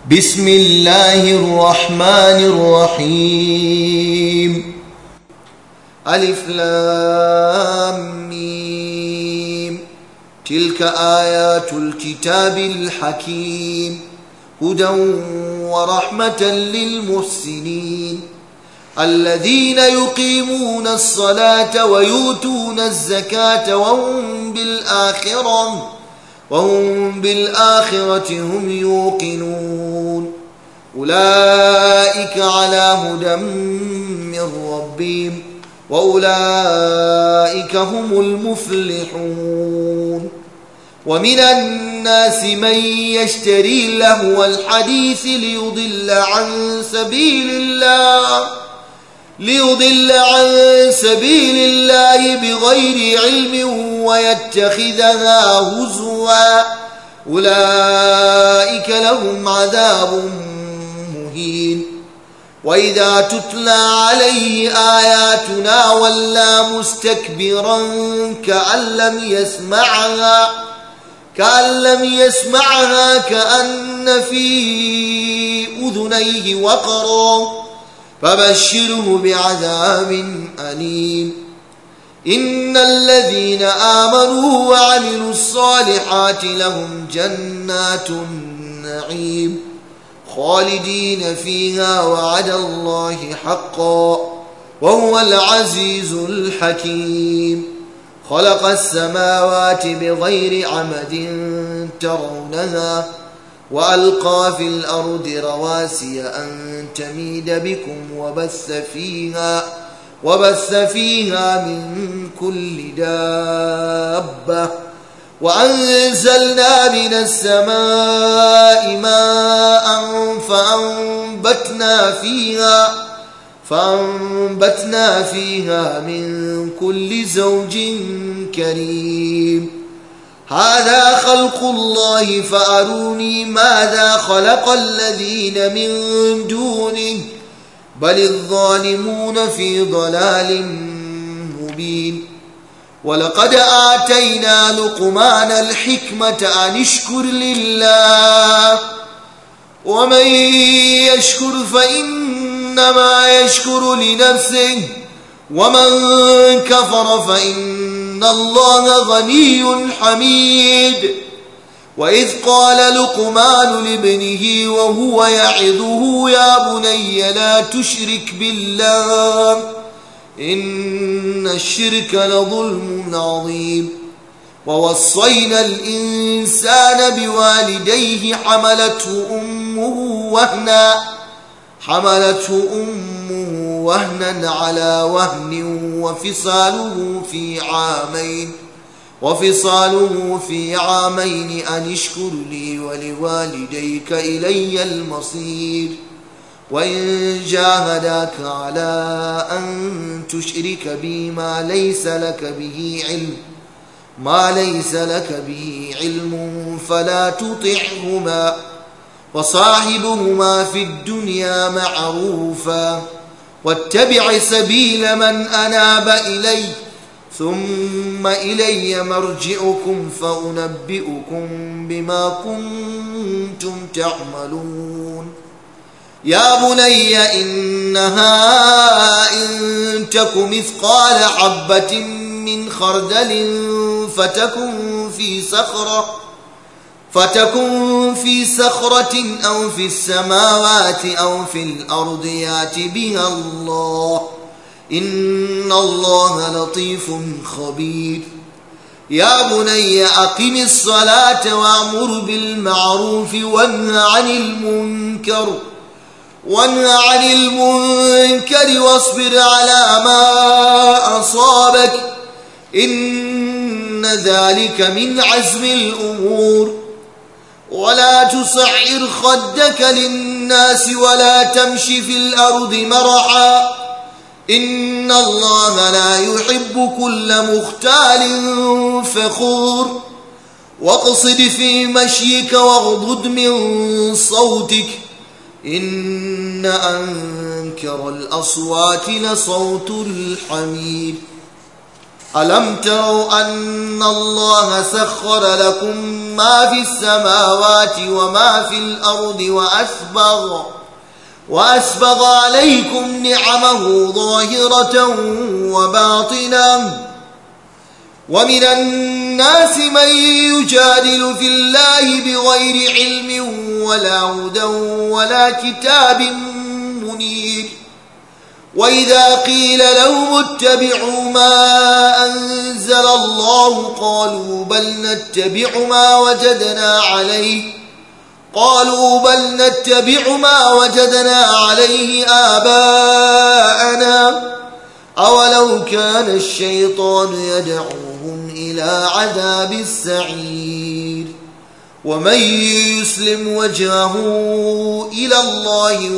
بسم الله الرحمن الرحيم. ألف لام ميم. تلك آيات الكتاب الحكيم هدى ورحمة للمحسنين الذين يقيمون الصلاة ويؤتون الزكاة وهم بالآخرة هم يوقنون. أولئك على هدى من ربهم وأولئك هم المفلحون. ومن الناس من يشتري لهو الحديث ليضل عن سبيل الله بغير علم ويتخذها هزوا أولئك لهم عذاب مهين. وإذا تتلى عليه آياتنا ولى مستكبرا كأن لم يسمعها كأن في أذنيه وقرا فبشره بعذاب أليم. إن الذين آمنوا وعملوا الصالحات لهم جنات النعيم خالدين فيها وعد الله حقا وهو العزيز الحكيم. خلق السماوات بغير عمد ترونها وألقى في الأرض رواسي أن تميد بكم وبث فيها من كل دابة وأنزلنا من السماء ماء فأنبتنا فيها من كل زوج كريم. هذا خلق الله فأروني ماذا خلق الذين من دونه بل الظالمون في ضلال مبين. ولقد آتينا لقمان الحكمة أن اشكر لله ومن يشكر فإنما يشكر لنفسه ومن كفر فإن الله غني حميد. وإذ قال لقمان لابنه وهو يعظه يا بني لا تشرك بالله إن الشرك لظلم عظيم. ووصينا الإنسان بوالديه حملته أمه وهنا على وهن وفصاله في عامين أن اشكر لي ولوالديك إلي المصير. وإن جاهداك على أن تشرك بي ما ليس لك به علم فلا تطعهما وصاحبهما في الدنيا معروفا واتبع سبيل من أناب إلي ثم إلي مرجعكم فأنبئكم بما كنتم تعملون. يا بني إنها إن تك مثقال حبة من خردل فتكن في صخرة أو في السماوات أو في الأرض يأت بها الله إن الله لطيف خبير. يا بني أقم الصلاة وأمر بالمعروف وانه عن المنكر واصبر على ما أصابك إن ذلك من عزم الأمور. ولا تصعر خدك للناس ولا تمش في الأرض مرحا إن الله لا يحب كل مختال فخور. واقصد في مشيك واغضض من صوتك إن أنكر الأصوات لصوت الحمير. ألم تروا أن الله سخر لكم ما في السماوات وما في الأرض وأسبغ عليكم نعمه ظاهرة وباطنة ومن الناس من يجادل في الله بغير علم ولا هدى ولا كتاب منير وإذا قيل لهم اتبعوا ما أنزل الله قالوا بل نتبع ما وجدنا عليه آباءنا أولو كان الشيطان يدعوهم إلى عذاب السعير ومن يسلم وجهه إلى الله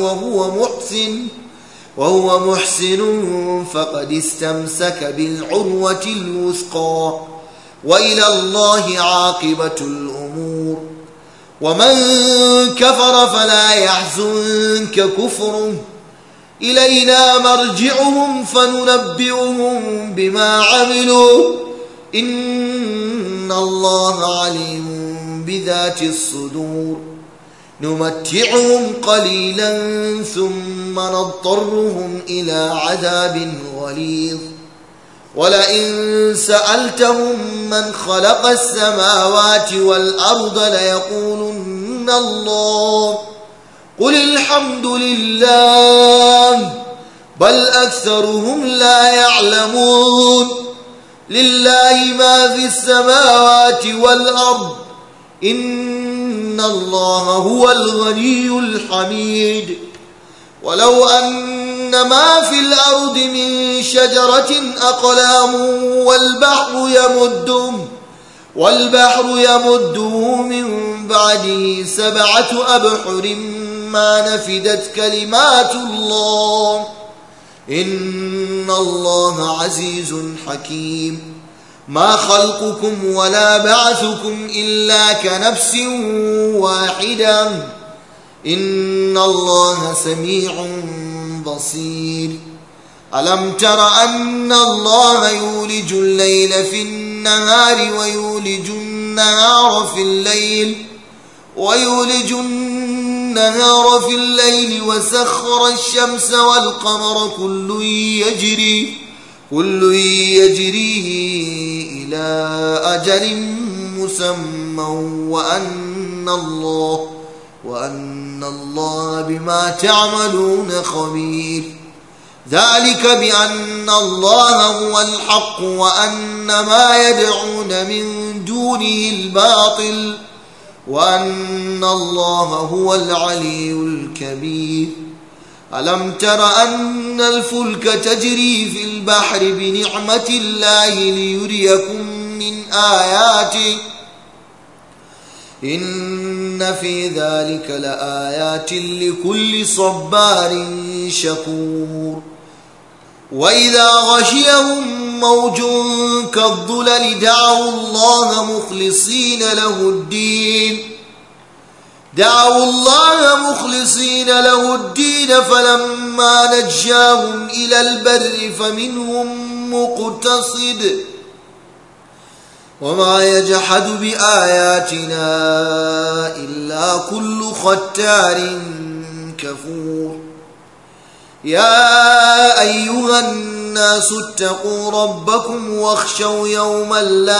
وهو محسن فقد استمسك بالعروة الوثقى وإلى الله عاقبة الأمور ومن كفر فلا يحزنك كفره إلينا مرجعهم فننبئهم بما عملوا إن الله عليم بذات الصدور نمتعهم قليلا ثم نضطرهم إلى عذاب غليظ ولئن سألتهم من خلق السماوات والأرض ليقولن الله قل الحمد لله بل أكثرهم لا يعلمون لله ما في السماوات والأرض إن الله هو الغني الحميد ولو أن ما في الأرض من شجرة أقلام والبحر يمده من بعده 7 أبحر ما نفدت كلمات الله إن الله عزيز حكيم ما خلقكم ولا بعثكم إلا كنفس واحدة إن الله سميع بصير ألم تر أن الله يولج الليل في النهار ويولج النهار في الليل وسخر الشمس والقمر كل يجري إلى أجل مسمى وأن الله بما تعملون خبير ذلك بأن الله هو الحق وأن ما يدعون من دونه الباطل وأن الله هو العلي الكبير ألم تر أن الفلك تجري في البحر بنعمة الله ليريكم من آياته إن في ذلك لآيات لكل صبار شكور وإذا غشيهم موج كالظلل دعوا الله مخلصين له الدين فلما نجاهم إلى البر فمنهم مقتصد وما يجحد بآياتنا إلا كل ختار كفور يا أيها الناس اتقوا ربكم واخشوا يوما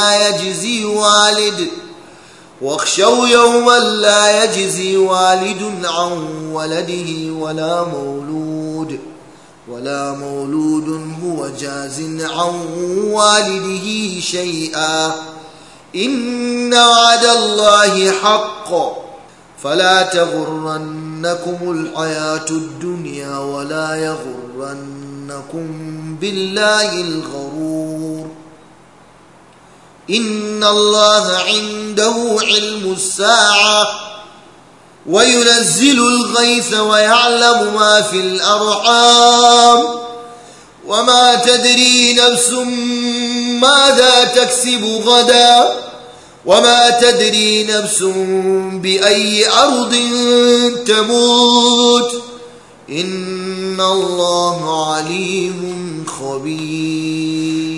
لا يجزي والد عن ولده ولا مولود هو جاز عن والده شيئا إن وعد الله حق فلا تغرنكم الحياة الدنيا ولا يغرنكم بالله الغرور إن الله عنده علم الساعة وينزل الغيث ويعلم ما في الأرحام وما تدري نفس ماذا تكسب غدا وما تدري نفس بأي أرض تموت إن الله عليم خبير